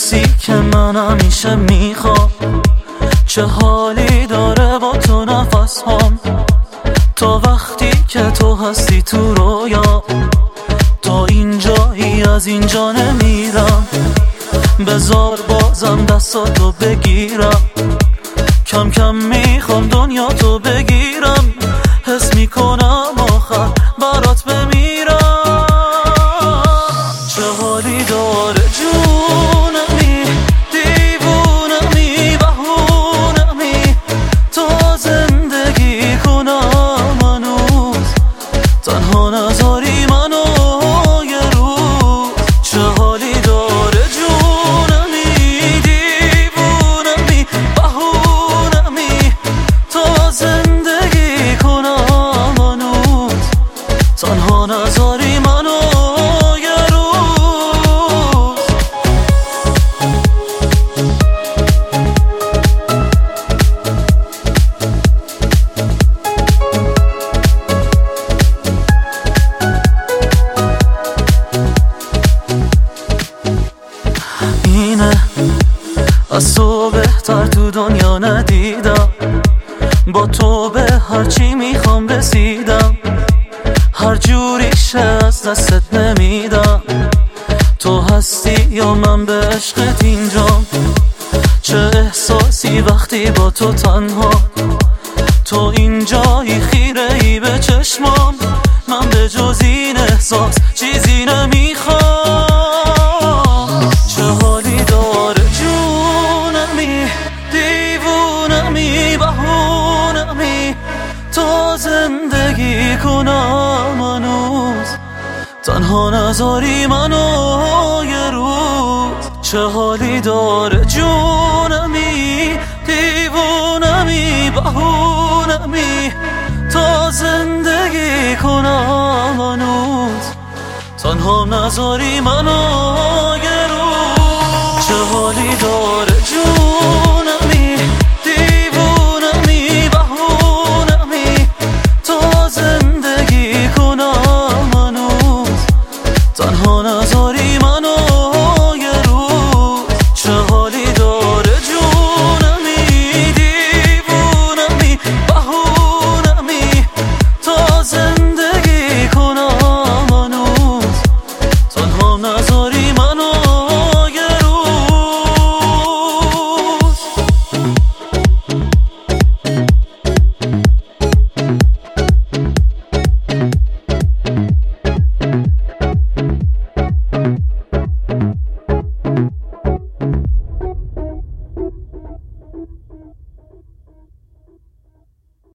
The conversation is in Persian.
حسی که من همیشه میخوام، چه حالی داره با تو نفس هم. تا وقتی که تو هستی تو رویا، تا اینجایی از اینجا نمیرم. بذار بازم دستاتو بگیرم، کم کم میخوام دنیا تو بگیرم. حس میکنم آخر برات بمیرم. چه حالی داره جونمی، دیوونمی، بهونمی. تا زندگی کنم هنوز، تنها نذاری منو یه روز. چه حالی داره جونمی، دیوونمی، بهونمی. تا زندگی کنم هنوز، تنها نذاری منو یه روز. اینه از تو بهتر تو دنیا ندیدم. با تو به هرچی میخوام رسیدم، هر جوریشه از دستت نمیدم. تو هستی یا من به عشقت اینجام. چه احساسی وقتی با تو تنها، تو اینجایی خیره ای به چشمام. من به جز این احساس چیزی نمیخوام. چه حالی داره جونمی، دیوونمی، بهونمی. تا زندگی کنم هنوز، تنها نذاری منو یه روز. چه حالی داره جونمی، دیوونمی، بهونمی. تا زندگی کنم هنوز، تنها نذاری منو